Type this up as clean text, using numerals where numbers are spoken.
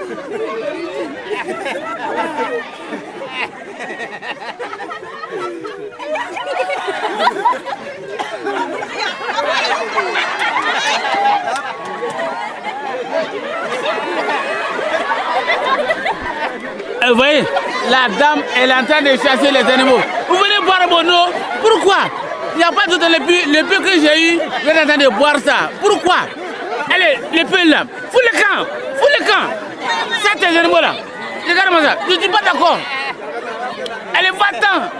Vous voyez, la dame, elle est en train de chasser les animaux. Vous venez boire mon eau. Pourquoi? Il n'y a pas tout le peu que j'ai eu, vous êtes en train de boire ça. Pourquoi? Allez, les peu là, fous le camp, ça tes animaux là. Regarde-moi ça, je ne suis pas d'accord. Allez, va-t'en.